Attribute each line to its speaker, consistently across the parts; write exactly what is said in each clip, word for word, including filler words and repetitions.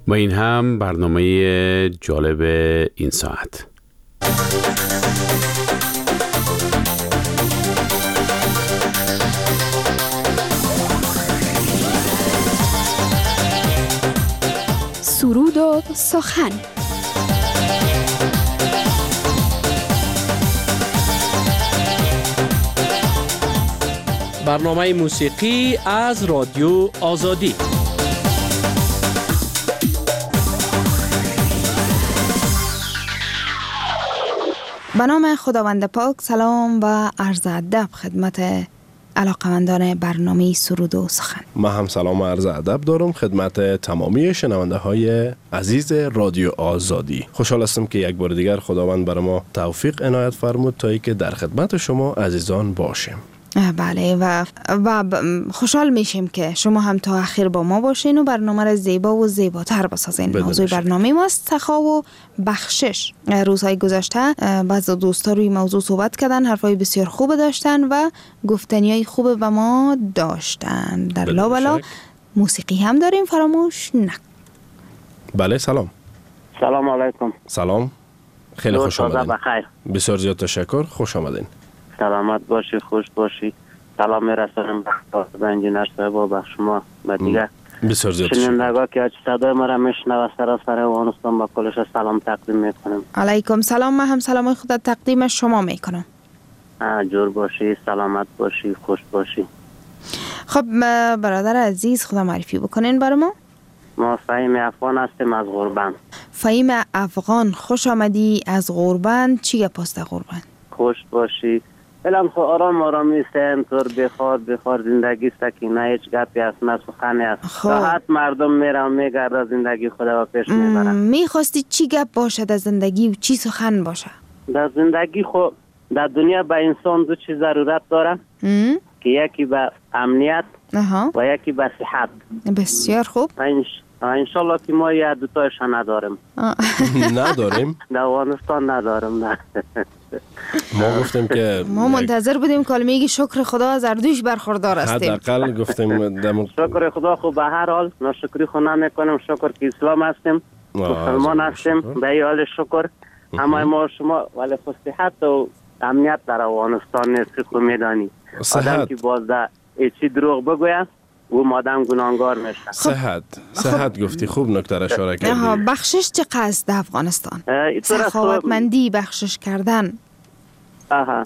Speaker 1: و این هم برنامه جالب این ساعت.
Speaker 2: سرود و سخن.
Speaker 3: برنامه موسیقی از رادیو آزادی.
Speaker 2: به نام خداوند پاک، سلام و عرض ادب خدمت علاقمندان برنامه سرود و سخن.
Speaker 4: ما هم سلام و عرض ادب دارم خدمت تمامی شنونده های عزیز رادیو آزادی. خوشحال هستم که یک بار دیگر خداوند بر ما توفیق عنایت فرمود تا اینکه در خدمت شما عزیزان باشیم.
Speaker 2: بله و, و خوشحال میشیم که شما هم تا آخر با ما باشین و برنامه را زیبا و زیباتر بسازین. موضوع برنامه ماست سخا و بخشش. روزهای گذشته بعض دوستا روی موضوع صحبت کردن، حرفای بسیار خوب داشتن و گفتنیای خوب به ما داشتن. در لابلا موسیقی هم داریم، فراموش نکن.
Speaker 4: بله سلام.
Speaker 5: سلام علیکم.
Speaker 4: سلام. خیلی خوش آمدین.
Speaker 5: بخیر.
Speaker 4: بسیار زیاد تشکر. خوش آمدین.
Speaker 5: سلامت باشی، خوش باشی. سلام میرسونم به انجینر صاحب و به شما و دیگه
Speaker 4: بسیار زیاد
Speaker 5: شنوندگان که صدای ما را میشنوند سراسر افغانستان با کلش سلام تقدیم میکنم.
Speaker 2: علیکم سلام. من هم سلام خدا تقدیم شما میکنم.
Speaker 5: جور باشی، سلامت باشی، خوش باشی.
Speaker 2: خب برادر عزیز خدا معرفی بکنین برای ما.
Speaker 5: ما فهیم افغان هستیم از غربند.
Speaker 2: فهیم افغان، خوش آمدی از غربند. چی پست غربند؟
Speaker 5: خوش باشی. الان خو آرام آرام نیستن طور بخار بخار زندگی سکینه، هیچ گپی است نه سخنی است. راحت مردم میرن میگرده زندگی خدا و پیش میبرن.
Speaker 2: میخواستی چی گپ باشد از زندگی و چی سخن باشه؟
Speaker 5: در زندگی خو در دنیا به انسان دو چیز ضرورت داره ام؟ که یکی به امنیت
Speaker 2: اها.
Speaker 5: و یکی به صحت.
Speaker 2: بسیار خوب.
Speaker 5: انشالله که ما یه دوتایش نداریم.
Speaker 4: نداریم؟
Speaker 5: در افغانستان نداریم. نه
Speaker 4: ما گفتیم که
Speaker 2: ما منتظر بودیم که میگی شکر خدا از اردوش برخوردار هستیم.
Speaker 4: حداقل گفتیم دم...
Speaker 5: شکر خدا خو به هر حال، ناشکری خو نمیکنیم. شکر که اسلام هستیم، مسلمان هستیم، به این حال شکر. اما ما شما ولی خو صحت و امنیت در افغانستان نیست که میدانی. آدم که بازده ایچی دروغ بگوید او مادم گناهگار میشه.
Speaker 4: صحت صحت گفتی، خوب نکته را اشاره کردی.
Speaker 2: بخشش چه قصد در افغانستان؟ سخاوتمندی، بخشش کردن.
Speaker 5: آها.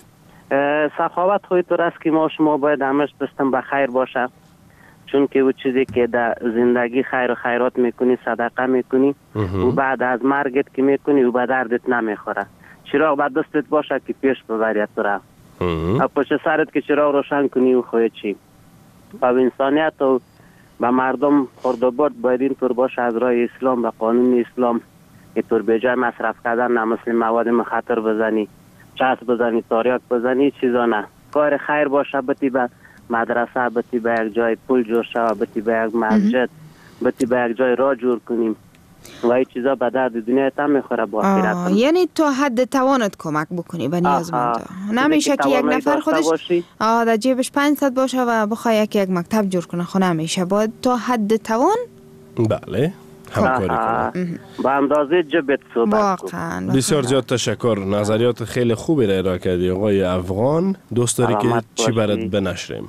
Speaker 5: سخاوت خوی طور است که ما شما باید همش دستم بخیر باشه، چون که او چیزی که در زندگی خیر و خیرات میکنی، صدقه میکنی و بعد از مرگت که میکنی و به دردت نمیخوره. چراغ به دستت باشه که پیش ببرید تو را. پشت سرت که چراغ روشن کنی و خوی چی با انسانیت و به مردم خورد و برد باید این طور باشه از راه اسلام و قانون اسلام. اینطور به جای مصرف کردن نمثل مواد مخاطر بزنی، چسب بزنی، تاریک بزنی، چیزا نه. کار خیر باشه، بتی به مدرسه، بتی به یک جای پول جور شوه، بتی به یک مسجد، بتی به یک جای راه جور کنیم و این چیزا به درد دنیا تا میخوره با آخرت.
Speaker 2: یعنی تو حد توانت کمک بکنی به نیازمندا. نمیشه که یک نفر خودش آه در جیبش پانصد باشه و بخواد یک یک مکتب جور کنه، خو نمیشه. باید تو حد توان
Speaker 4: بله همکاری کنه.
Speaker 5: با اندازه جبت صحبت
Speaker 2: کن.
Speaker 4: بسیار زیاد تشکر. نظریات خیلی خوبی را ارائه کردی آقای افغان. دوست داری که چی برات بنشریم؟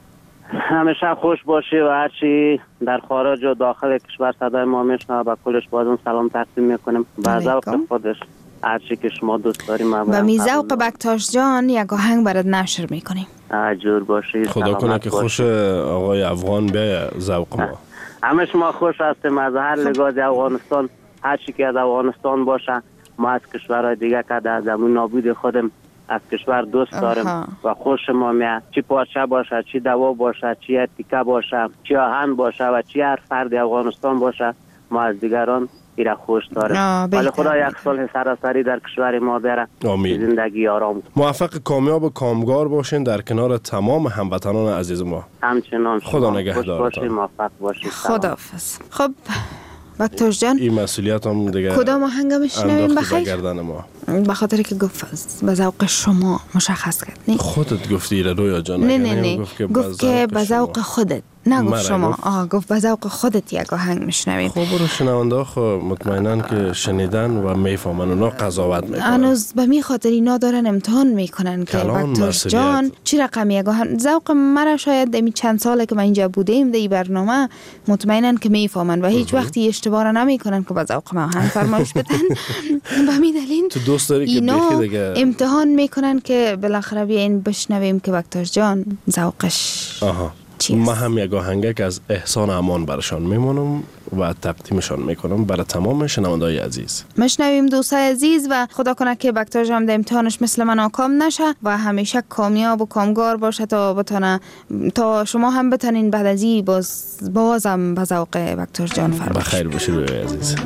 Speaker 5: همیشه خوش باشی و هرچی در خارج و داخل کشور صدای ما میشنوه با کلش بازم سلام تقدیم میکنیم. با ذوق خودش هرچی که شما دوست داریم
Speaker 2: با میزوق بکتاش جان یک آهنگ برات نشر میکنیم.
Speaker 5: جور باشی.
Speaker 4: خدا کنه که خوش آقای افغان به ذوق ما.
Speaker 5: همه شما خوش هستیم از هر لحاظ افغانستان. هرچی که از افغانستان باشه ما از کشورهای دیگه که از زمین نابود خودم از کشور دوست داریم و خوش ما میاد. چی پارچه باشه، چی دوا باشه، چی تیکه باشه، چی آهن باشه و چی هر فرد افغانستان باشه، ما از دیگران ایره خوش داریم. ولی خدا یک صلح سراسری در کشور ما بیاره.
Speaker 4: آمین.
Speaker 5: زندگی آرام.
Speaker 4: موفق، کامیاب و کامگار باشین در کنار تمام هموطنان عزیز ما.
Speaker 5: همچنان.
Speaker 4: خدا نگهدارتان.
Speaker 5: موفق باشید.
Speaker 2: خداحافظ. خب بکتاش جان،
Speaker 4: این مسئولیت هم دیگه
Speaker 2: کدام آهنگ میشنویم بخیر؟
Speaker 4: گردن ما.
Speaker 2: به خاطر که گفت به ذوق شما مشخص کرد. نه
Speaker 4: خودت گفتی را رویا جان؟
Speaker 2: نه نه نه گفت که, گفت که به ذوق خودت، نه گفت شما گفت. آه گفت به ذوق خودت یک آهنگ میشنوید.
Speaker 4: خب برو شنونده خب مطمئنن که شنیدن و میفهمن اونا قضاوت میکنن.
Speaker 2: هنوز به می خاطر اینا دارن امتحان میکنن که بکتاش جان چی رقم یک آهنگ. ذوق مرا شاید دمی چند ساله که من اینجا بودیم در این برنامه مطمئنن که میفهمن و هیچ وقتی اشتباه نمیکنن که به ذوق ما آهنگ فرمایش بدن. به همین دلیل
Speaker 4: تو دوست داری که
Speaker 2: اینا
Speaker 4: دیگه
Speaker 2: امتحان میکنن که بالاخره بیاین بشنویم که بکتاش جان ذوقش
Speaker 4: آها. ما هم یک آهنگک از احسان امان برشان میمونم و تقدیمشان میکنم برای تمام شنونده‌های عزیز.
Speaker 2: مشنویم دوستای عزیز و خدا کنه که بکتاش هم در امتحانش مثل من ناکام نشه و همیشه کامیاب و کامگار باشه تا بتونه تا شما هم بتونین بعد از این باز بازم به ذوق بکتاش جان فرمایش.
Speaker 4: بخیر باشید عزیز.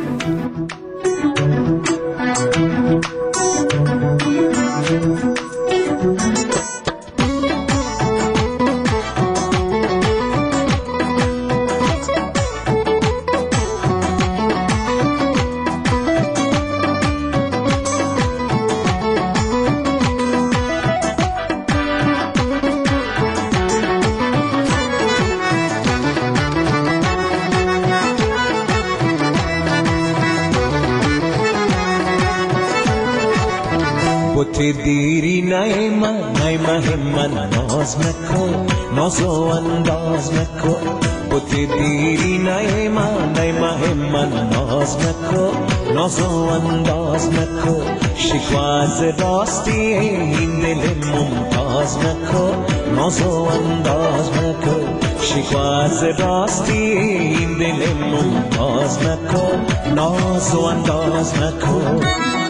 Speaker 6: بوتی دیری نیما نیما همن ناز مکن ناز و انداز مکن بوتی دیری نیما نیما همن ناز مکن ناز و انداز مکن شکواز راستی این دل ممتاز مکن ناز و انداز مکن شکواز راستی این دل ممتاز مکن ناز و انداز مکن.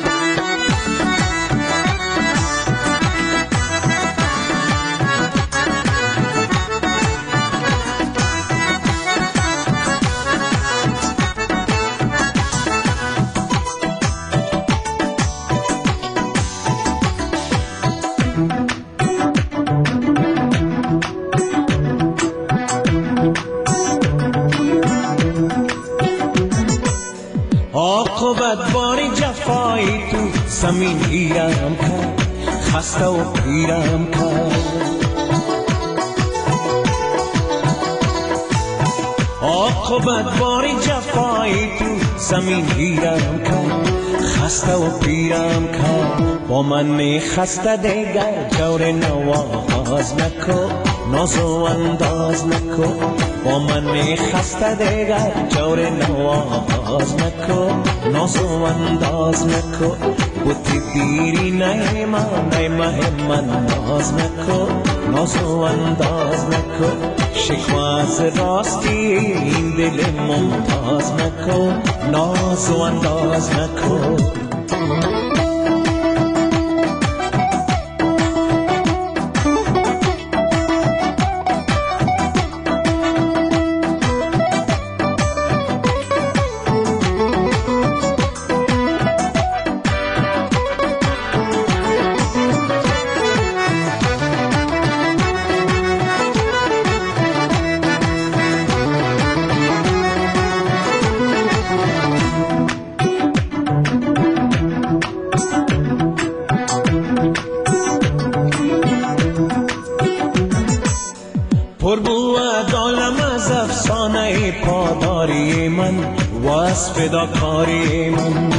Speaker 6: عاقبت باری جفایی تو زمین گیرم کرد خسته و پیرم کرد عاقبت باری جفایی تو زمین گیرم کرد خسته و پیرم کرد با من خسته دیگر جور نواز نکن ناز و انداز نکن با من خسته دیگر جور نواز نکن ناز و انداز نکن بوتی دیری نیما نیما همن ناز نکن ناز و انداز نکن شکواز راستی این دل ممتاز نکن ناز و انداز نکن. پاداری من واسه فداکاری من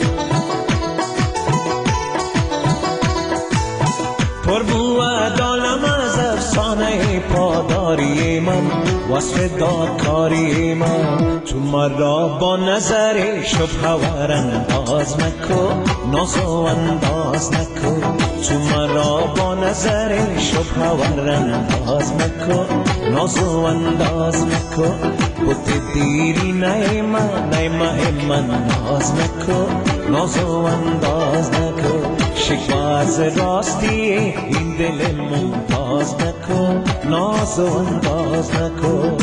Speaker 6: پر بود عالم از افسانه پاداری من واسه فداکاری من تو مرا با نظر شبه ور انداز نکن ناز و انداز نکن تو مرا با نظر شبه ور انداز نکن ناز و انداز نکن بوت دیری نیما نیما من ناز نکن ناز و انداز نکن شکواز راستی این دل ممتاز نکن ناز و انداز نکن.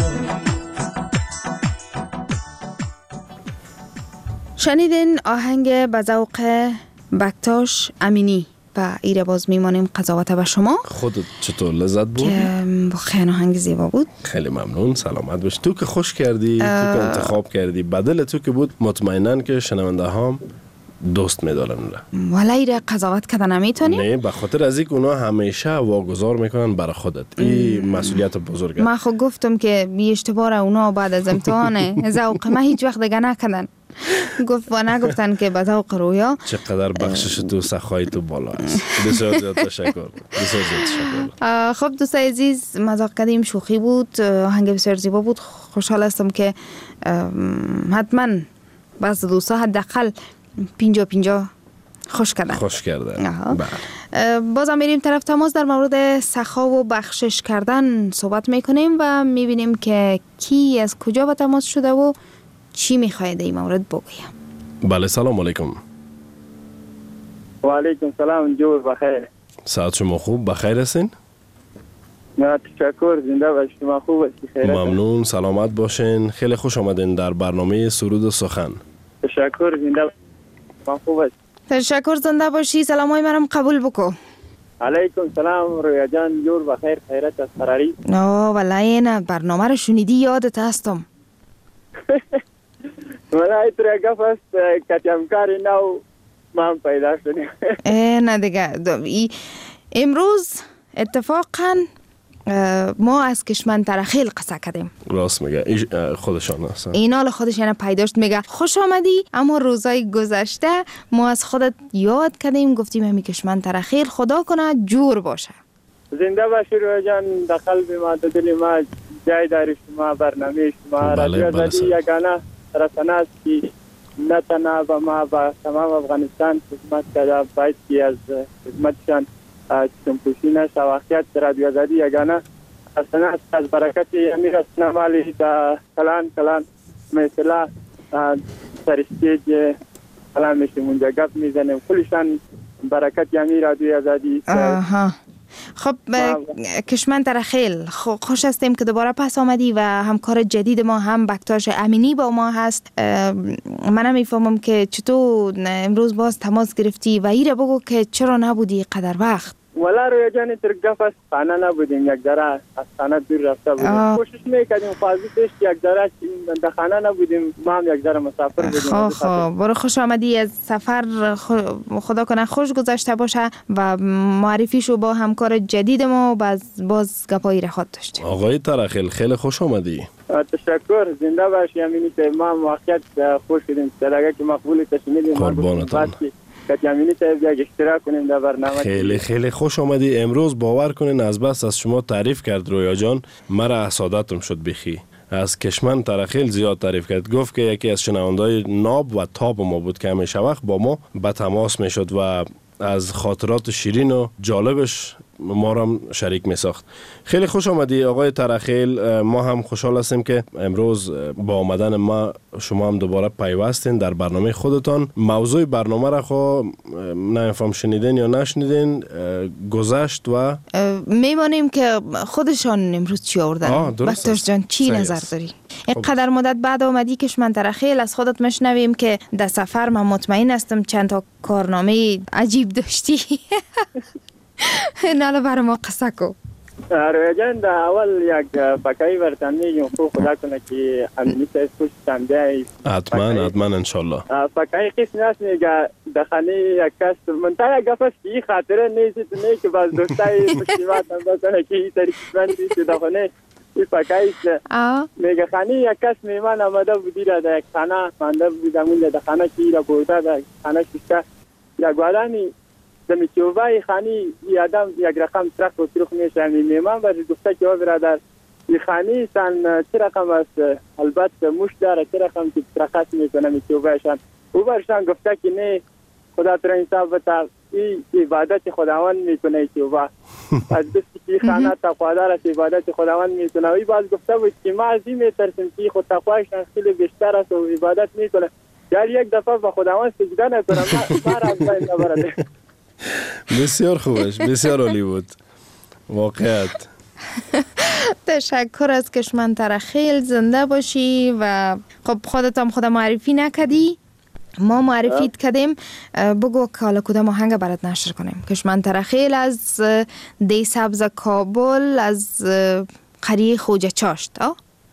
Speaker 2: شنیدین آهنگ به ذوق بکتاش امینی و ایره باز میمانیم قضاوت به شما.
Speaker 4: خودت چطور لذت بود؟
Speaker 2: که خیلی آهنگ زیبا بود.
Speaker 4: خیلی ممنون، سلامت باش. تو که خوش کردی، تو که انتخاب کردی، بدل تو که بود مطمئنن که شنونده هم دوست میدارن اونا.
Speaker 2: ولی را قضاوت کردن نمیتونی؟
Speaker 4: نه، به خاطر از اینکه اونا همیشه واگذار میکنن برای خودت. این مسئولیت بزرگه.
Speaker 2: من خود گفتم که بی اشتباه اونا بعد از امتحان ذوق ما هیچ وقت دیگه نکردن. گفت و نگفتن که به ذوق رویا.
Speaker 4: چقدر بخشش تو سخای تو بالا است. بسیار زیاد تشکر. بسیار زیاد تشکر.
Speaker 2: خب دوستای عزیز، مذاق کردیم، شوخی بود، آهنگ بسیار زیبا بود. خوشحال هستم که حتما بعض دوستا حداقل پینجا پینجا خوش کردن.
Speaker 4: خوش کردن.
Speaker 2: بازم میریم طرف تماس، در مورد سخا و بخشش کردن صحبت میکنیم و میبینیم که کی از کجا به تماس شده و چی میخواید این مورد بگویم.
Speaker 4: بله، سلام علیکم.
Speaker 7: و علیکم سلام، جور بخیر.
Speaker 4: ساعت شما خوب؟ بخیر هستین؟
Speaker 7: نه تشکر، زنده باشید. شما خوب هستید؟ خیرت.
Speaker 4: ممنون، سلامت باشین. خیلی خوش آمدین در برنامه سرود و سخن.
Speaker 7: تشکر، زنده باشید. شما خوب هستید؟
Speaker 2: تشکر، زنده باشی. سلامای منم قبول بکو.
Speaker 7: علیکم سلام رویا جان، جور بخیر. خیرت از فراری.
Speaker 2: نه والله نه، برنامه رو شنیدی یادت هستم.
Speaker 7: ولی ایتر گفت است کتیمکاری نو من پیدا شدیم.
Speaker 2: نه دیگه امروز اتفاقا ما از کشمن ترخیل قصه کردیم.
Speaker 4: راست میگه، خودشان هستن.
Speaker 2: اینا خودش یعنی پیداشت. میگه خوش آمدی، اما روزای گذشته ما از خودت یاد کردیم، گفتیم همی کشمن ترخیل خدا کنه جور باشه.
Speaker 7: زنده باشی رویا جان، در قلب ما، در دل ما جای داری شما، برنامه شما. رادیو آزادی یگانه رسانه است که نه تنها به ما، به تمام افغانستان خدمت کرده. باید که از خدمتشان چشم‌پوشی نشه. واقعیت رادیو آزادی یگانه رسانه است. از برکت امیر رسانه مالی در کلان کلان مثلا سر استیج کلان میشیم اونجا گپ میزنیم. کلشان برکت امیر رادیو آزادی.
Speaker 2: آها. خب کشمن ترخیل خوش هستیم که دوباره پس آمدی و همکار جدید ما هم بکتاش امینی با ما هست. منم میفهمم که چطور امروز باز تماس گرفتی و ایره بگو که چرا نبودی قدر وقت.
Speaker 7: ولی روی جانی ترگف است خانه نبودیم، یک ذره از خانه دور رفته بودیم. کوشش میکردیم فازیتش یک ذره در خانه نبودیم، ما هم یک ذره مسافر بودیم.
Speaker 2: خب خب برو خوش آمدی از سفر، خدا کنه خوش گذشته باشه و معرفیشو با همکار جدید ما باز باز گپایی را خود داشتیم.
Speaker 4: آقای ترخیل خیلی خوش آمدی.
Speaker 7: تشکر، زنده باشی. امینی که ما واقعیت خوش شدیم دلگه که مقبول تشمیدیم.
Speaker 4: قربانتان.
Speaker 7: کتیامینی تایب یک اشتراک کنیم در برنامه.
Speaker 4: خیلی خیلی خوش آمدی. امروز باور کنین از بس از شما تعریف کرد رویا جان، مرا حسادتم شد بخی. از کشمن ترخیل زیاد تعریف کرد. گفت که یکی از شنوندای ناب و تاب ما بود که همیشه وقت با ما به تماس می شد و از خاطرات شیرین و جالبش ما را شریک می ساخت. خیلی خوش آمدی آقای ترخیل. ما هم خوشحال هستیم که امروز با آمدن ما شما هم دوباره پیوستین در برنامه خودتان. موضوع برنامه را خو نمیفهم شنیدین یا نشنیدین، گذشت و
Speaker 2: میمانیم که خودشان امروز چی آوردن. بکتاش جان چی نظر داری؟ اینقدر مدت بعد آمدی کشمن ترخیل، از خودت مشنویم که در سفر من مطمئن هستم چند تا کارنامه عجیب داشتی. ناله برای ما قصه کو.
Speaker 7: رویا جان در اول یک فکایی برتن میگیم خوب خدا کنه که امینی سایز پوش تنده.
Speaker 4: حتما حتما انشالله.
Speaker 7: فکایی قسم هست میگه دخانی یک کس منطقه گفت است که این خاطره نیست نه که باز دوستای مشکلات هم بکنه که این طریق من بیشت دخانه این فکایی است. میگه خانی یک کس میمان آمده بودی را در یک خانه مانده بودم اون در خانه که را برده در خانه ششته یک وادانی دمی چوبای خانی ای آدم یک رقم سرخ و سرخ میشه. میمان برش گفته که او برادر این خانی سن چه رقم است؟ البته مش داره چه رقم که سرخت میکنه می چوبایشان. او برشان گفته که نه خدا تر انصاف بتا این عبادت خداوند میکنه ای چوبا. از دستی که خانه تقوادار است عبادت خداوند میکنه. ای باز گفته بود که ما از این میترسیم که خود تقوایشان خیلی بیشتر است و عبادت میکنه. یعنی یک دفعه به خداوند سجده نکنه ما را از بین نبرده.
Speaker 4: بسیار خوبش، بسیار عالی بود واقعیت.
Speaker 2: تشکر از کشمن ترخیل، زنده باشی. و خب خودت هم خود معرفی نکدی، ما معرفیت کردیم. بگو که حالا کدام آهنگ برات نشر کنیم. کشمن ترخیل از دی سبز کابل، از قریه خوجه چاشت.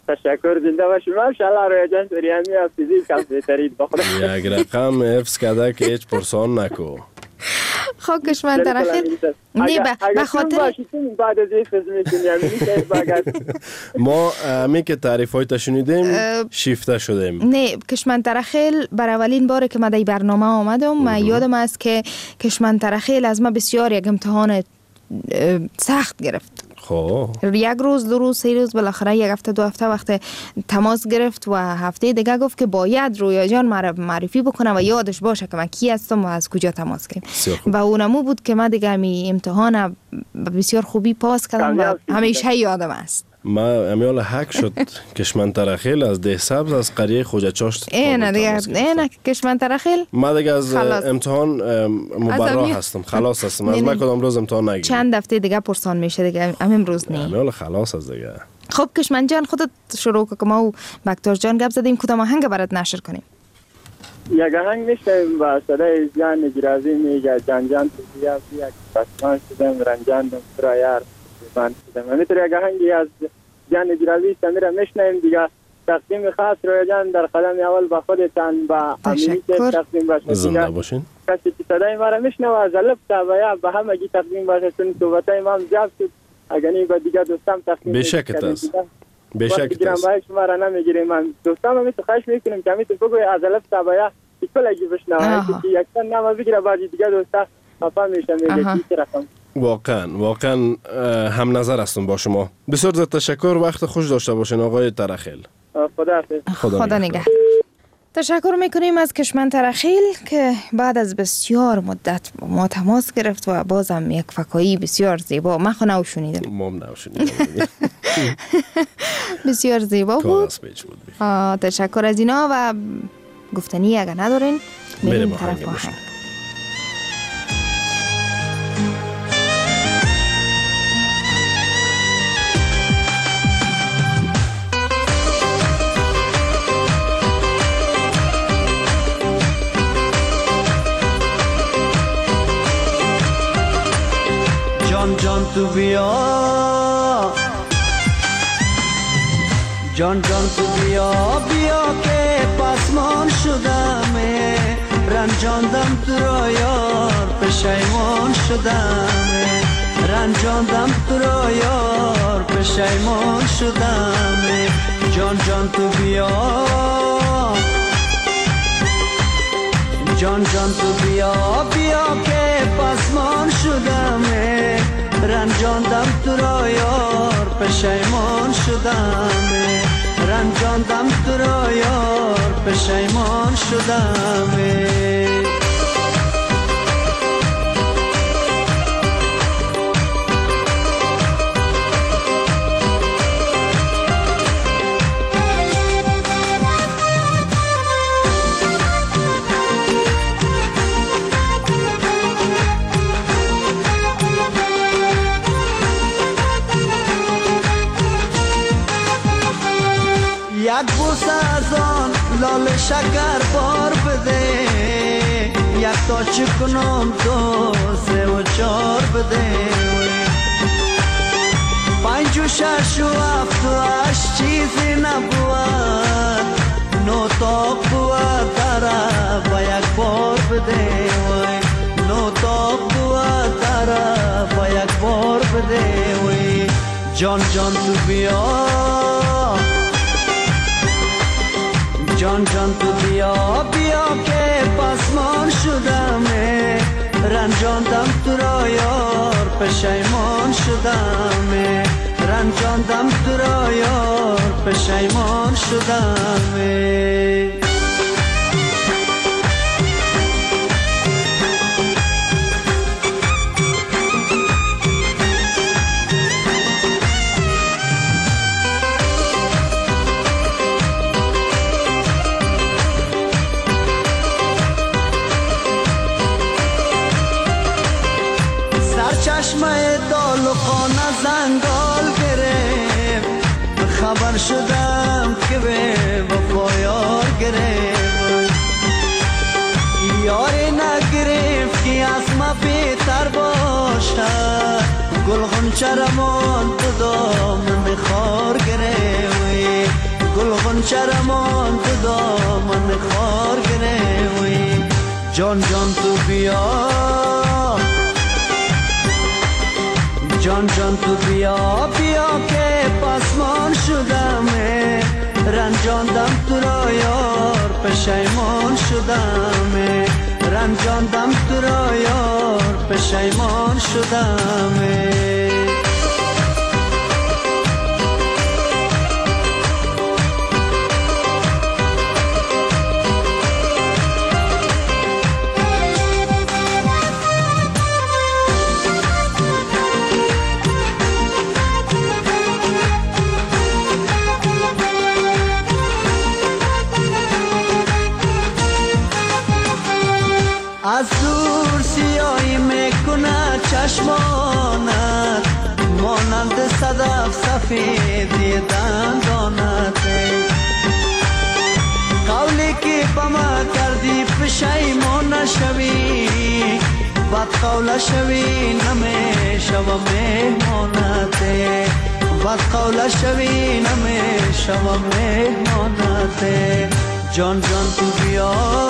Speaker 7: تشکر زنده باشی. ماشاءالله رویا جان سریامی فیزیک هم بهترین بخدا.
Speaker 4: یک رقم حفظ کرده که هیچ پرسان نکو.
Speaker 2: خب کشمن ترخیل نه به خاطر
Speaker 7: بعد از این فیلم می‌کنیم
Speaker 4: ما می که تعریف های تا شنیدیم شیفته شدیم.
Speaker 2: نه کشمن ترخیل بر اولین باره که من در برنامه آمدم من یادم است که کشمن ترخیل از ما بسیار یک امتحان سخت گرفت.
Speaker 4: خب
Speaker 2: یک روز دو روز سه روز بالاخره یک هفته دو هفته وقت تماس گرفت و هفته دیگه گفت که باید رویا جان معرفی بکنه و یادش باشه که من کی هستم و از کجا تماس گرفتم و اونمو بود که من دیگه می امتحان بسیار خوبی پاس کردم و همیشه یادم است.
Speaker 4: ما امیال حق شد کشمن ترخیل از ده سبز از قریه خوجه چاشت.
Speaker 2: اینه دیگه اینه کشمن ترخیل
Speaker 4: ما دیگه از امتحان مبرا هستم خلاص هستم از ما کدام روز امتحان نگیرم.
Speaker 2: چند هفته دیگه پرسان میشه دیگه امروز نه.
Speaker 4: امیال خلاص از دیگه.
Speaker 2: خب کشمن جان خودت شروع که ما و بکتور جان گپ زدیم کدام آهنگ برات نشر کنیم؟
Speaker 7: یک آهنگ میشنویم با صدای جان گرازی میگه جان جان تو بیا بیا پسمان شدم رنجاندم تو یار من شدم. همینطور یک آهنگی از جان گرازی سمیر میشنویم دیگه. تقدیم خاص رویا جان در قدم اول با خودتان با امینی تقدیم باشه.
Speaker 4: زنده باشین.
Speaker 7: کسی که صدای ما را میشنوه از الف تا بیا به همگی تقدیم باشه چون صحبتای ما هم زیاد شد. اگرنی با دیگه دوستام تقدیم
Speaker 4: بشکت است. بشکت است.
Speaker 7: باید شما را نمیگیریم. من دوستام هم خواهش میکنیم که همیتون بگوی از الف تا بیا کلگی بشنوه که یکتن نما بگیره بعد دیگه دوستا خفا میشه میگه چی رقم.
Speaker 4: واقعا واقعا هم نظر هستم با شما. بسیار زیاد تشکر. وقت خوش داشته باشین آقای ترخیل.
Speaker 7: خدا حافظ.
Speaker 2: خدا نگهدار. تشکر میکنیم از کشمن ترخیل که بعد از بسیار مدت ما تماس گرفت و بازم یک فکایی بسیار زیبا من خو نوشونیدم.
Speaker 4: ما هم نوشونیدم.
Speaker 2: بسیار زیبا بود. تشکر از اینا و گفتنی اگر ندارین میریم طرف آهنگ.
Speaker 6: جان جان تو بیا جان جان تو بیا بیا که پسمان شدم رنجاندم تو را یار پشیمان شدم رنجاندم تو را یار پشیمان شدم جان جان تو بیا جان جان تو بیا بیا که پسمان شدم رنجاندم تو را یار پشیمان شدم رنجاندم تو را یار پشیمان شدم یک بوسه از آن لال شکر بار بده یک تا چکنم دو سه و چار بده پنج و شش و هفت و هشت چیزی نبود نو تاق بود داره با یک بار بده نو تاق بود داره با یک بار بده جان جان تو بیا جان جان تو بیا بیا که پسمان شدم رنجاندم تو را یار پشیمان شدم رنجاندم تو را یار پشیمان شدم چشمه دال و خانه زنگال گرفت خبر شدم که به وفا یار گرفت یاری نگرفت که از ما بهتر باشد گل غنچه رمان تو دامن خار گرفت گلغن شرمان تو دامن خار گروی جان جان تو بیا جان جان تو بیا بیا که پاسمان شدم رنجاندم تو را یار پشیمان شدم رنجاندم تو را یار پشیمان شدم از دور سیاهی میکنه چشمانت مانند صدف سفیدی دندانت قولی که با ما کردی پشیمان نشوی بد قول شوی نمیشوم مهمانت بد قول شوی نمیشوم مهمانت جان جان تو بیا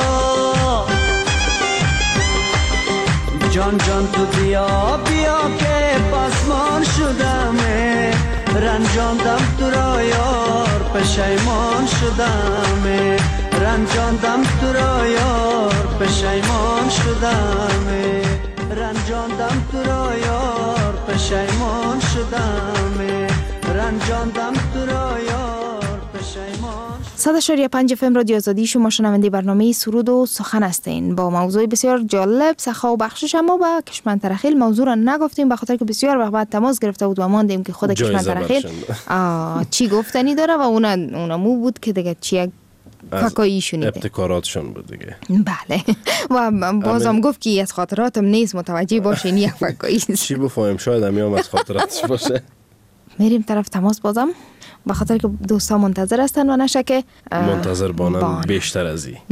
Speaker 6: جان جان تو بیا بیا که پاسمان شدم رنجاندم تو را یار پشیمان شدم رنجاندم تو را یار پشیمان شدم رنجاندم تو را یار پشیمان شدم رنجاندم تو را یار پشیمان
Speaker 2: صد و شش پنج اف ام رادیو آزادی، شما شنونده برنامه سرود و سخن هستین با موضوع بسیار جالب سخا و بخشش. اما با کشمن ترخیل موضوع را نگفتیم به خاطر که بسیار وقت بعد تماس گرفته بود و ماندیم که خود کشمن ترخیل چی گفتنی داره و اونا اونا مو بود که دیگه چی فکایی شونیده
Speaker 4: ابتکاراتشون بود دیگه.
Speaker 2: بله و بازم گفت که از خاطراتم نیست متوجه باشین یک فکایی
Speaker 4: چی بفهمیم شاید همیام از خاطراتش باشه.
Speaker 2: میریم طرف تماس بازم به خاطر که دوستا منتظر هستن و نشه که
Speaker 4: منتظر بانن بان. بیشتر از این.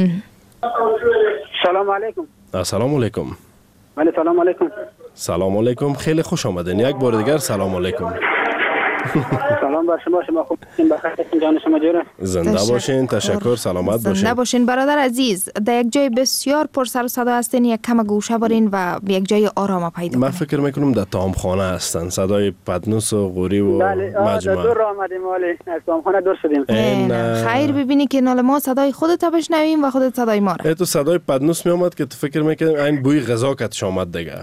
Speaker 8: سلام علیکم.
Speaker 4: سلام علیکم.
Speaker 8: بله سلام علیکم.
Speaker 4: سلام علیکم، خیلی خوش آمدین یک بار دیگر. سلام علیکم.
Speaker 8: سلام بر شما، شما خوب هستین؟ بخیر هستین؟ جان شما جوره؟
Speaker 4: زنده باشین، تشکر، سلامت باشین.
Speaker 2: زنده باشین برادر عزیز. در یک جای بسیار پر سر و صدا هستین، یک کم گوشه برین و یک جای آرام پیدا کنین.
Speaker 4: من فکر میکنم در طعامخانه هستن، صدای پدنوس و غوری و مجمع.
Speaker 8: بله دور آمدیم، ولی از طعامخانه دور شدیم.
Speaker 2: خیر ببینی که نال ما صدای خودت بشنویم و خودت صدای ما را.
Speaker 4: تو صدای پدنوس میومد که تو فکر میکنی این بوی غذا کتش آمد دیگه.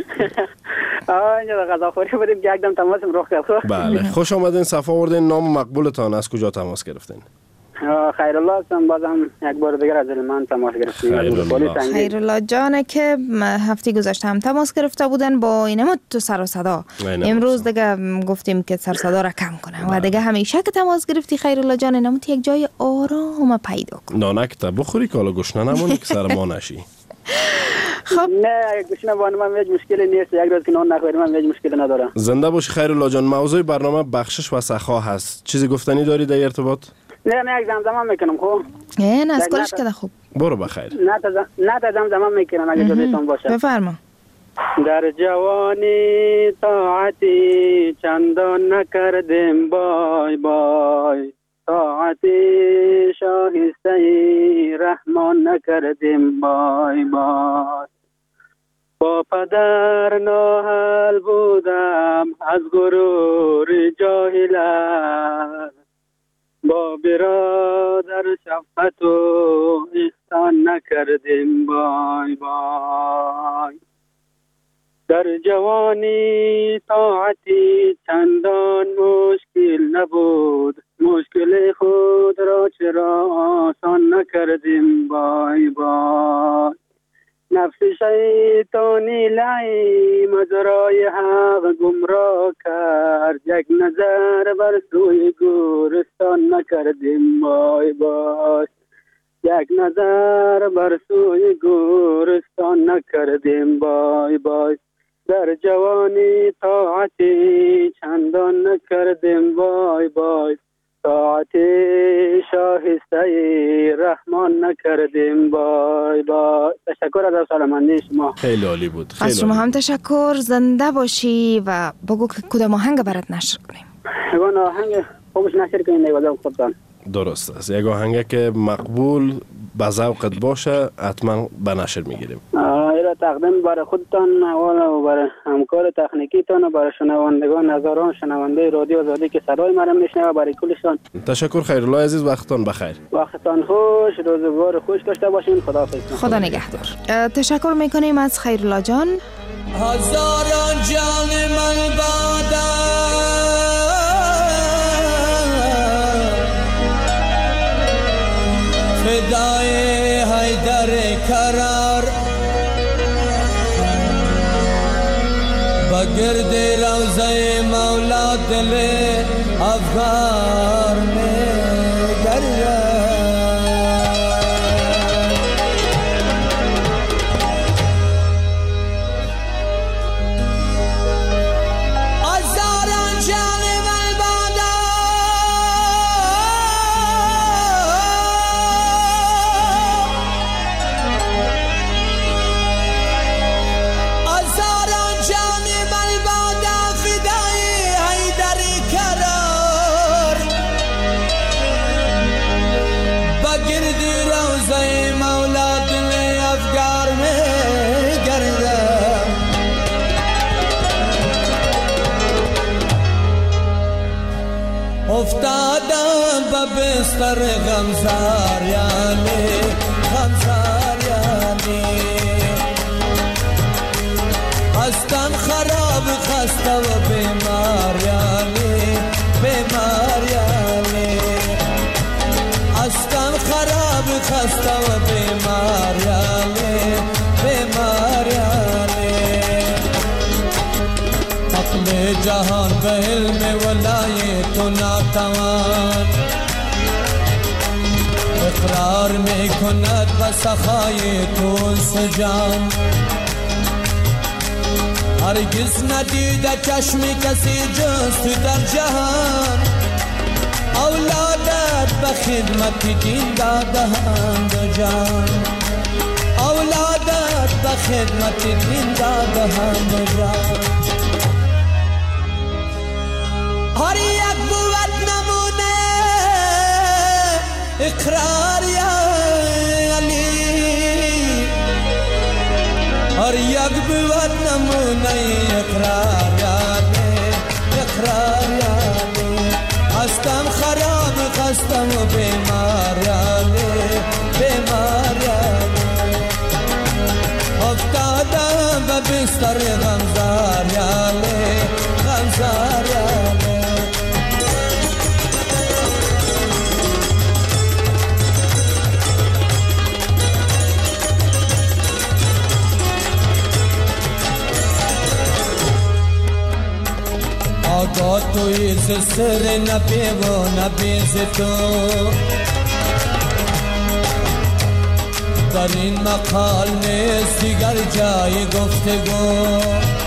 Speaker 8: آه اینجا غذا خوری بودیم که یکدم تماسم رخ کرد.
Speaker 4: بله خوش آمدین، صفا آوردین. نام مقبولتان از کجا تماس گرفتین؟
Speaker 8: خیرالله هستم، بازم یک بار دیگر از من تماس گرفتیم.
Speaker 2: خیرالله جانه که هفته گذشته هم تماس گرفته بودن با اینم تو سر و صدا. امروز دیگه گفتیم که سر صدا را کم کنه و دیگه همیشه که تماس گرفتی خیرالله جان اینم تو یک جای آرام پیدا کن.
Speaker 4: نانک تا بخوری که حالا گشنه نمونی که سر ما نشی.
Speaker 8: خب نه گوشنا وان من هیچ مشکلی نیست، یک روز که نان نخوریم من هیچ مشکلی ندارم.
Speaker 4: زنده باش خیرالله جان. موضوع برنامه بخشش و سخا هست، چیزی گفتنی داری در ارتباط؟
Speaker 8: نه نه یک زمزمه میکنم. خب
Speaker 2: نه نه از کلش که خوب
Speaker 4: برو بخیر.
Speaker 8: نه تا نه تا زمزمه میکنم اگه جزیتون باشه.
Speaker 2: بفرما.
Speaker 8: در جوانی طاعتی چندان نکردیم بای بای، طاعتی شایسته رحمان نکردیم بای بای. با پدر نااهل بودم از غرور جاهلان، با برادر شفقت و احسان نکردیم بای بای. در جوانی طاعتی چندان مشکل نبود، مشکل خود را چرا آسان نکردیم بای بای. نفس شیطانی لعی مجرای حق گمراه کرد، یک نظر بر سوی گورستان نکردیم بای بای. یک نظر بر سوی گورستان نکردیم بای بای. در جوانی طاعتی چندان نکردیم بای بای، طاعتی شایسته رحمان نکردیم بای بای. تشکر از سلامتی شما،
Speaker 4: خیلی عالی بود. خیلی
Speaker 2: از شما هم تشکر. زنده باشی و بگو که کدام آهنگ برات نشر کنیم.
Speaker 8: اون آهنگ خوبش نشر کنیم دیگه خودتان.
Speaker 4: درست است. یک آهنگ که مقبول به ذوقت باشه حتما به نشر میگیریم.
Speaker 8: ایرا تقدیم برای خودتان و برای همکار تکنیکیتان و برای شنوندگان هزاران شنونده رادیو آزادی که صدای مرا میشنوه، برای کلشان
Speaker 4: تشکر. خیرالله عزیز، وقتتان بخیر.
Speaker 8: وقتتان خوش، روزگار خوش داشته باشین. خداحافظ.
Speaker 2: خدا نگهدار. تشکر میکنیم از خیرالله جان.
Speaker 6: هزاران جان من بادا فدای حیدر کرار بگرد روزه مولا دل افغان میں گرد افتادم به بستر غمزار یعنی غمزار یعنی هستم خراب خسته و بیمار یعنی بیمار یعنی هستم خراب خسته و بیمار یعنی بیمار یعنی عقل جهان به علم ولایت و ناتوان اقرار می کند به سخای تو سجان هرگز ندیده چشم کسی جست در جهان اولادت به خدمت دین دادهاند جان اولادت به خدمت دین دادهاند جان هر یک بود نمونه اقرار یا علی هر یک بود نمونه اقرار یا علی اقرار یا علی هستم خراب خستم و بیمار یا علی بیمار یا علی افتادم به بستر غمزار یا علی غمزار یا علی آگاه توی سر نبی و نبی تو در این مقال نیست دیگر جای گفتگو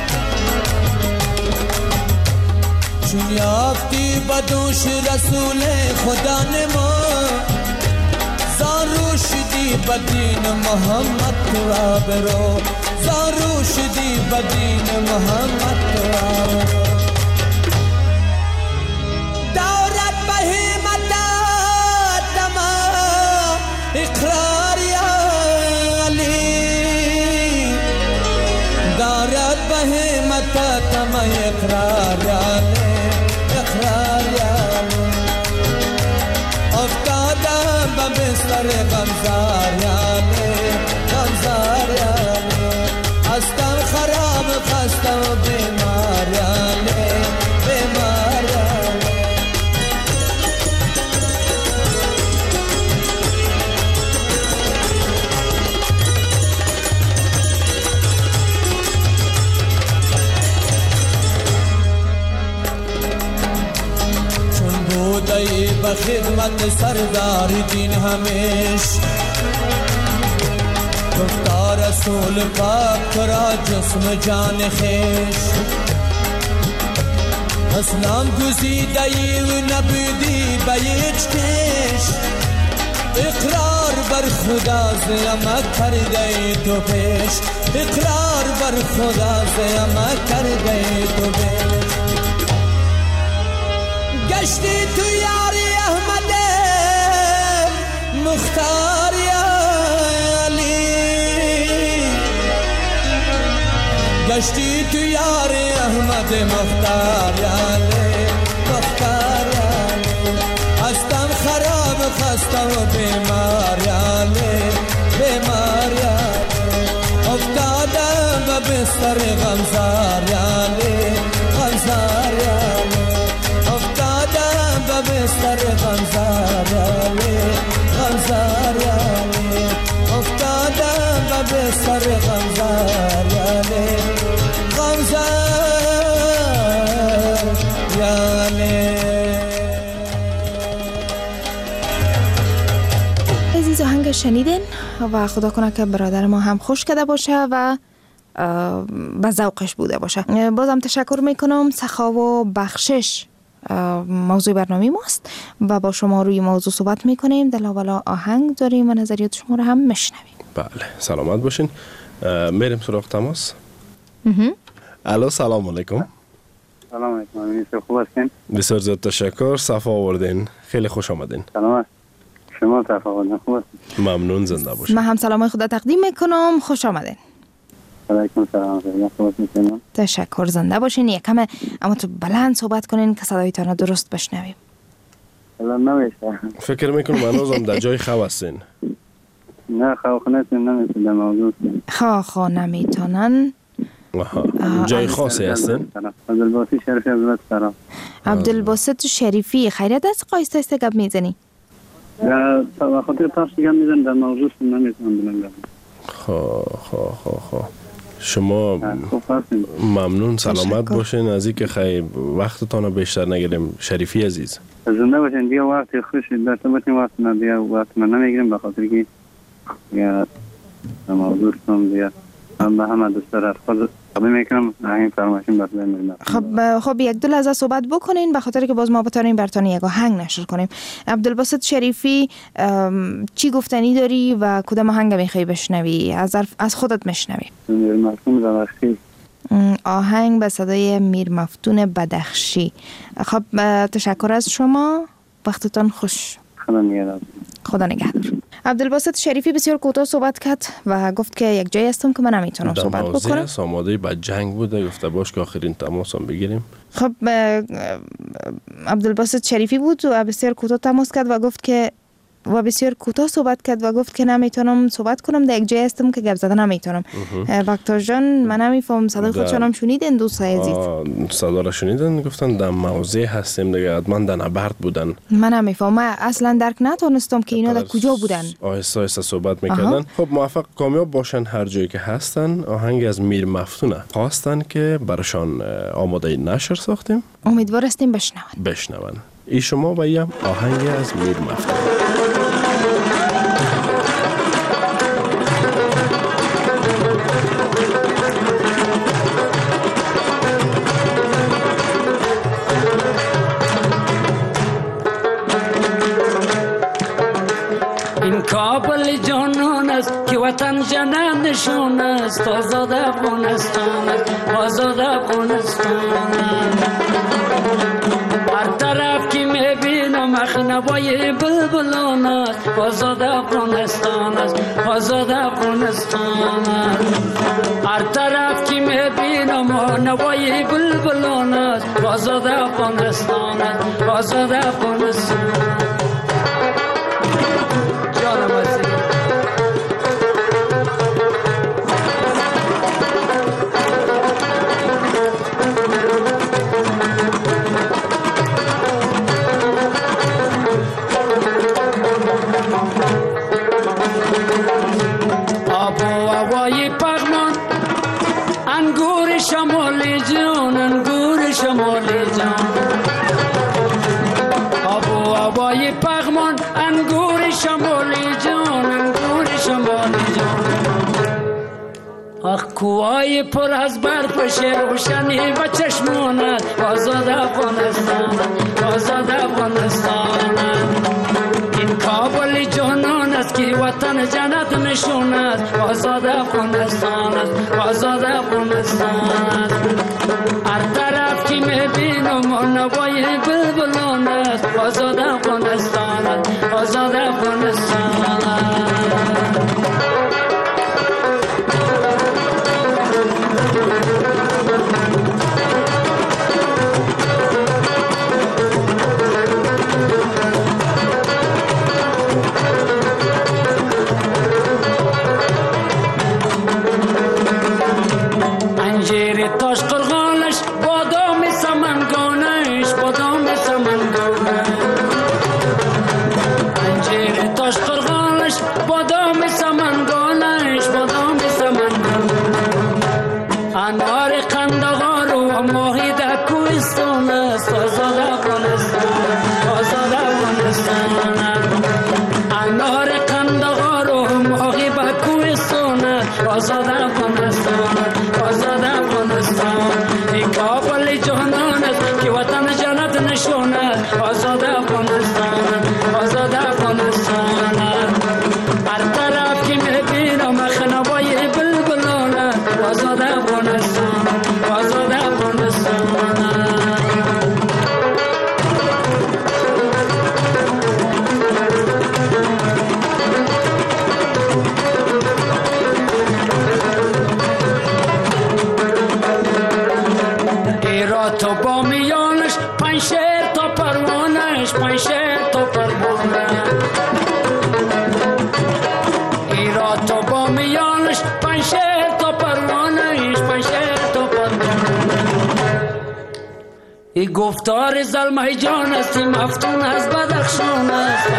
Speaker 6: چون یافتی بدوش رسول خدا نما زارو شدی بدین محمد تو برو زارو شدی بدین محمد تو برو اقرار یا علی دارد بهمت تم اقرار یا علی اقرار یا علی افتادم به بستر غمزار یا علی غمزار یا علی هستم خراب خسته و بیمار یا علی بیمار یا علی بودی به خدمت سردار دین همیش گفتا رسول پاک کرا جسم جان خیش اسلام گزیدی و نبودی به هیچ کش اقرار بر خدا زیما کرده تو پیش اقرار بر خدا زیما کرده تو پیش گشتی تو یاری احمده مختار یا علی گشتی تو یار احمد مختار یا علی مختار یا علی هستم خراب خسته و بیمار یا علی بیمار یا علی افتادم به بستر غمزار یا علی غمزار یا علی افتادم به بستر غمزار یا علی غمزار یا علی افتادم به بستر غمزار یا علی غمزار یا علی.
Speaker 2: عزیز آهنگ شنیدین و خدا کنه که برادر ما هم خوش کرده باشه و به ذوقش بوده باشه. بازم تشکر میکنم. سخا و بخشش موضوع برنامه ماست و با شما روی موضوع صحبت میکنیم. دلاولا آهنگ داریم و نظریات شما رو هم میشنویم.
Speaker 4: بله سلامت باشین. میریم سراغ تماس. الو سلام علیکم.
Speaker 8: سلام علیکم. امید خوب هستین؟
Speaker 4: بسیار زیاد تشکر. صفا آوردین. خیلی خوش آمدین.
Speaker 8: سلام. شما صفا آوردین. خوب هستین؟
Speaker 4: ممنون. زنده باشین.
Speaker 2: من هم سلام خدا تقدیم میکنم. خوش آمدین.
Speaker 8: علیکم سلام. خوب هستین؟
Speaker 2: تشکر. زنده باشین. یکم اما تو بلند صحبت کنین که صدایتان درست بشنویم.
Speaker 8: الان نمیشه.
Speaker 4: فکر میکنم هنوزم در جای خو هستین.
Speaker 8: نه خو خونتون نمیتونم موضوع.
Speaker 2: خو خو نمیتونن.
Speaker 4: جای خاصی هستن؟
Speaker 8: عبدالباسط شریفی از ولایت سرام.
Speaker 2: عبدالباسط شریفی خیریت است؟ قایست است گپ میزنی؟
Speaker 8: نه به خاطر تاش گپ میزنم در موضوع نمیتونم بلنگم.
Speaker 4: خو خو خو خو شما ممنون. سلامت باشین. از اینکه خیلی وقتتان رو بیشتر نگیریم. شریفی عزیز
Speaker 8: زنده باشین. دیگه وقت خوشی داشته باشین. وقت نه دیگه وقت من نمیگیریم به خاطر که یا موضوع سم دیگه هم به همه دوست دارد. خود قبل میکنم آهنگ فرمایشین برای میرم.
Speaker 2: خب خب یک دو لحظه صحبت بکنین به خاطر که باز ما بتونیم براتون یک آهنگ نشر کنیم. عبدالباسط شریفی چی گفتنی داری و کدام آهنگ میخوای بشنوی؟ از از خودت میشنوی.
Speaker 8: میر مفتون بدخشی.
Speaker 2: آهنگ به صدای میر مفتون بدخشی. خب تشکر از شما. وقتتون خوش.
Speaker 8: خدا نگهدار.
Speaker 2: خدا نگهدار. عبدالباسط شریفی بسیار کوتاه صحبت کرد و گفت که یک جای هستم که من نمیتونم صحبت بکنم.
Speaker 4: آماده با جنگ بوده. گفته باش که آخرین تماس هم بگیریم.
Speaker 2: خب عبدالباسط شریفی بود و بسیار کوتاه تماس کرد و گفت که و بسیار کوتاه صحبت کرد و گفت که نمیتونم صحبت کنم. در یک جای هستم که گپ زدن نمیتونم. وقتا جان من نمیفهم صدای خودشون هم شنیدین دوستای عزیز؟
Speaker 4: صدا را شنیدن. گفتن در موضع هستیم دیگه. حتما در نبرد بودن.
Speaker 2: من نمیفهم. من اصلا درک نتونستم که اینا در کجا بودن.
Speaker 4: آهسته آهسته صحبت میکردن. خب موفق کامیاب باشن هر جایی که هستن. آهنگ از میر مفتونه خواستن که برشان آماده نشر ساختیم.
Speaker 2: امیدوار هستیم بشنون.
Speaker 4: بشنون. ای شما و یم آهنگ از میر مفتون.
Speaker 9: این کابل جانان است که وطن جنان نشون است. آزاد افغانستان است. آزاد افغانستان است. هر طرف که میبینم اخنوای بلبلان است. آزاد افغانستان است. آزاد افغانستان است. هر طرف که میبینم اخنوای بلبلان است. آزاد افغانستان است. آزاد افغانستان است. شمالی جان انگور شمالی جان آب و هوای پغمان انگور شمالی جان انگور شمالی جان آخ کوهای پر از برف روشنی و چشمانت آزاد افغانستان آزاد افغانستان این کابل جانان است که وطن جنت نشون است آزاد افغانستان است آزاد افغانستان هر طرف که میبینم نوای بلبلان است آزاد افغانستان است آزاد افغانستان ای گفتار زلمه جان است مفتون از بدخشان است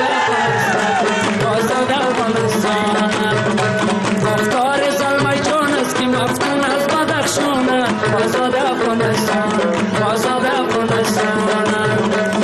Speaker 9: آزاد افغانستان گفتار زلمه جان است که مفتون از بدخشان است آزاد افغانستان آزاد افغانستان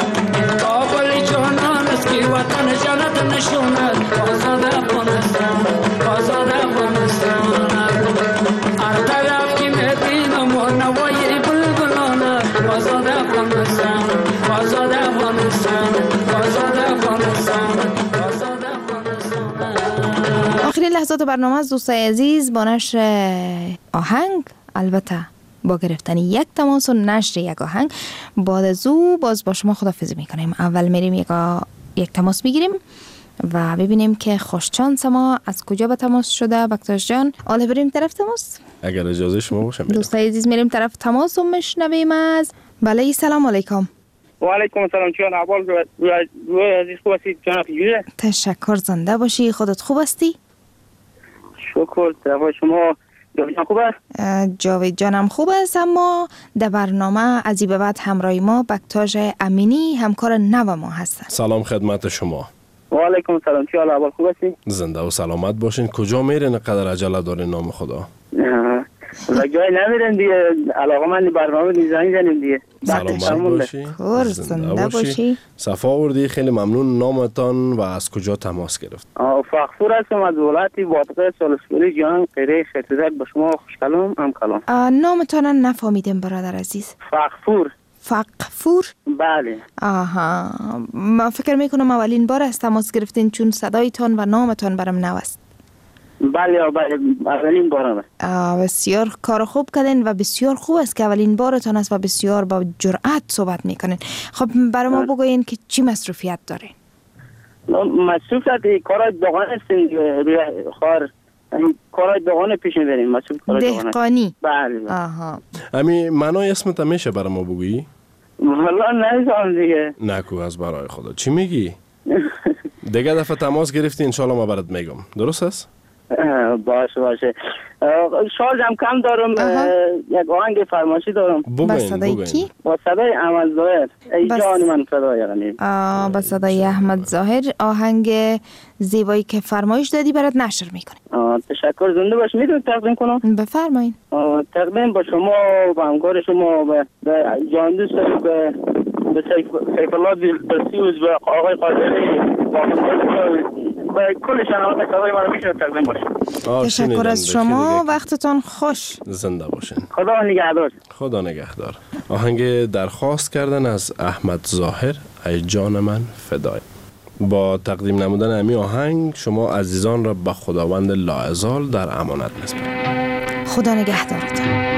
Speaker 9: کابل جانان است که وطن جنت نشون است آزاد افغانستان آزاد افغانستان هر طرف که میبینم و نوای بلبلان آزاد افغانستان آزاد افغانستان آزاد افغانستان آزاد افغانستان.
Speaker 2: آخرین لحظات برنامه از دوستای عزیز با نشر آهنگ، البته با گرفتن یک تماس و نشر یک آهنگ. بعد از او باز با شما خداحافظی میکنیم. اول میریم یک, آ... یک تماس میگیریم و ببینیم که خوشچانس ما از کجا به تماس شده. بکتاش جان آله بریم طرف تماس؟
Speaker 4: اگر اجازه شما باشه میرم.
Speaker 2: دوستای عزیز میریم طرف تماس و میشنویم از بله. سلام علیکم.
Speaker 10: و علیکم السلام. چون احوال روی عزیز خوب هستی جناب جوجه؟
Speaker 2: تشکر، زنده باشی. خودت خوب هستی؟
Speaker 10: شکر. طرف شما جاوید جان خوب است؟
Speaker 2: جاوید جانم خوب است، اما در برنامه از این به بعد همراه ما بکتاژ امینی همکار نو ما هستن.
Speaker 4: سلام خدمت شما.
Speaker 10: و علیکم السلام. چی حال احوال خوب هستی؟
Speaker 4: زنده و سلامت باشین. کجا میرین قدر عجله دارین نام خدا؟
Speaker 10: جای نمیرن دیگه، علاقه من برنامه دیزاین زنیم دیگه.
Speaker 4: سلامت باشی.
Speaker 2: زنده باشی.
Speaker 4: صفا آوردی. خیلی ممنون. نامتان و از کجا تماس گرفت؟
Speaker 10: فخفور هستم از ولایت باطقه سالسپوری جان قیره خیرتزک. با شما خوش کلام هم کلام.
Speaker 2: نامتان نفهمیدم برادر عزیز.
Speaker 10: فخفور.
Speaker 2: فقفور؟
Speaker 10: بله.
Speaker 2: آها، من فکر میکنم اولین بار است تماس گرفتین، چون صدایتان و نامتان برام نو است.
Speaker 10: بله بله اولین بارم است.
Speaker 2: بسیار کار خوب کردین و بسیار خوب است که اولین بارتان است و بسیار با جرأت صحبت میکنین. خب برای ما بگوین که چی مصروفیت دارین؟
Speaker 10: مصروفیت کار دهقان هستیم روی خار، کار دهقان پیش میبریم. مصروف کار
Speaker 2: دهقانی.
Speaker 10: بله.
Speaker 2: آها.
Speaker 4: امی منای اسمت میشه برای ما بگویی؟
Speaker 10: والله نمی‌دونم دیگه.
Speaker 4: نکو از برای خدا. چی میگی؟ دیگه دفعه تماس گرفتی انشالله ما برات میگم. درست است؟
Speaker 10: باشه باشه. شارژم کم دارم. یک آهنگ فرمایشی دارم.
Speaker 2: با صدای کی؟
Speaker 10: با صدای احمد ظاهر. ای جان من فدای غنی.
Speaker 2: آه با صدای احمد ظاهر آهنگ زیبایی که فرمایش دادی برات نشر میکنیم.
Speaker 10: تشکر. زنده باش. میتونم تقدیم کنم؟
Speaker 2: بفرمایید.
Speaker 10: تقدیم با شما و همکار شما و جان دوست به به سیف الله دلسوز و آقای قادری و کل شنوندگان صدای ما رو میشه تقدیم باشه.
Speaker 2: تشکر از شما. وقتتان خوش.
Speaker 4: زنده باشین.
Speaker 10: خدا نگهدار.
Speaker 4: خدا نگهدار. آهنگ درخواست کردن از احمد ظاهر، ای جان من فدای. با تقدیم نمودن امی آهنگ شما عزیزان را به خداوند لاازال در امانت میسپارم.
Speaker 2: خدا نگهدارتان.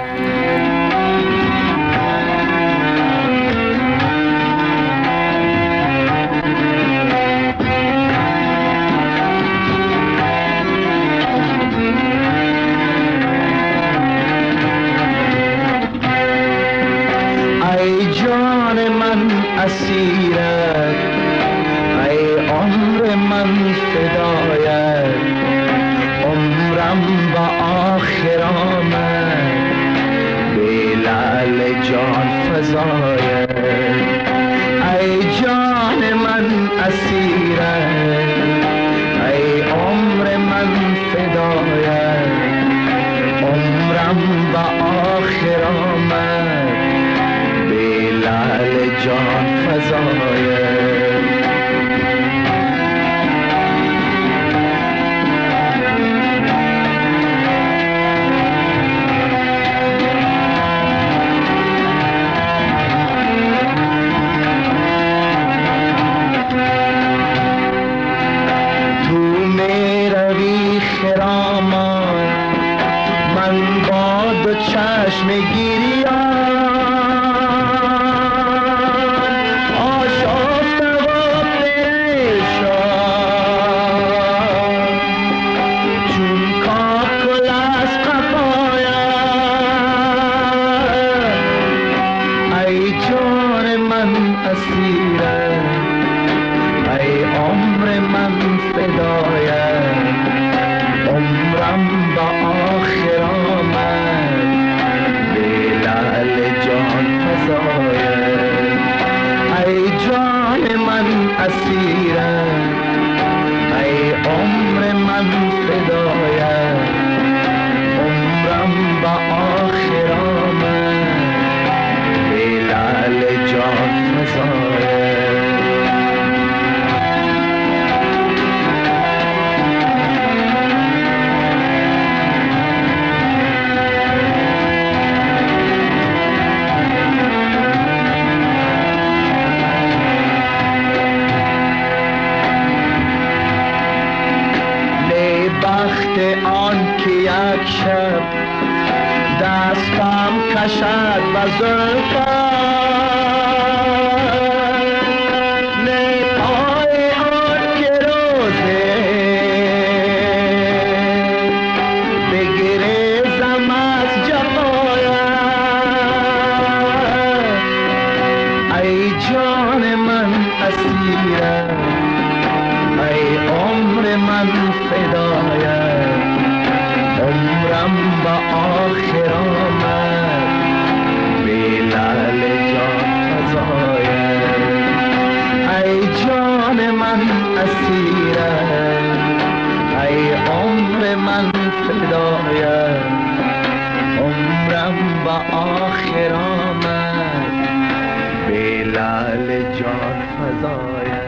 Speaker 6: اسیرت ای عمر من فدایت، عمرم با آخر آمد به لعل جان فزایت. ای جان من اسیرت ای عمر من فدایت، عمرم با آخر آمد به لعل جان فزایت. تو می روی خرامان، من با دو چشم گریان so فدایت عمرم با آخر آمد به لعل جان فزایت آن که یک شب دستم کشد و زلفت نه پای آن که روزه بگریزم از جفایت ای جان من اسیرم ای عمر من فدایت عمرم با آخر آمد به لعل جان فزایت ای جان من اسیرم ای عمر من فدایت عمرم با آخر آمد به لعل جان فزایت.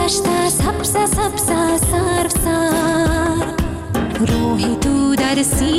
Speaker 11: روح تو در سی